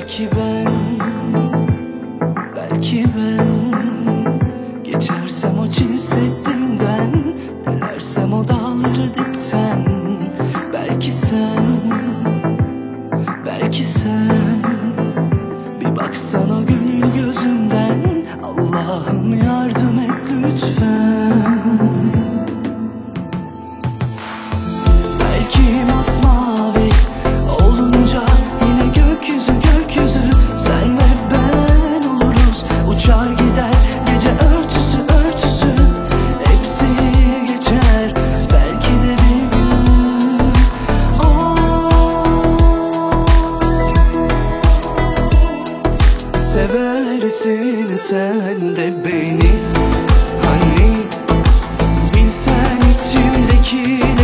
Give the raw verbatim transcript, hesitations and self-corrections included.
Belki ben, belki ben geçersem o çiğ seddinden, delersem o dağları dipten. Belki sen, belki sen bir baksan o gönül gözümden. Allah'ım yardım et lütfen. Belki masmavi olunca yine gökyüzü gökyüzü, sen ve ben oluruz. Uçar gider gece örtüsü örtüsü, hepsi geçer belki de bir gün. Oh, seversin sen de beni, hani bilsen içimdeki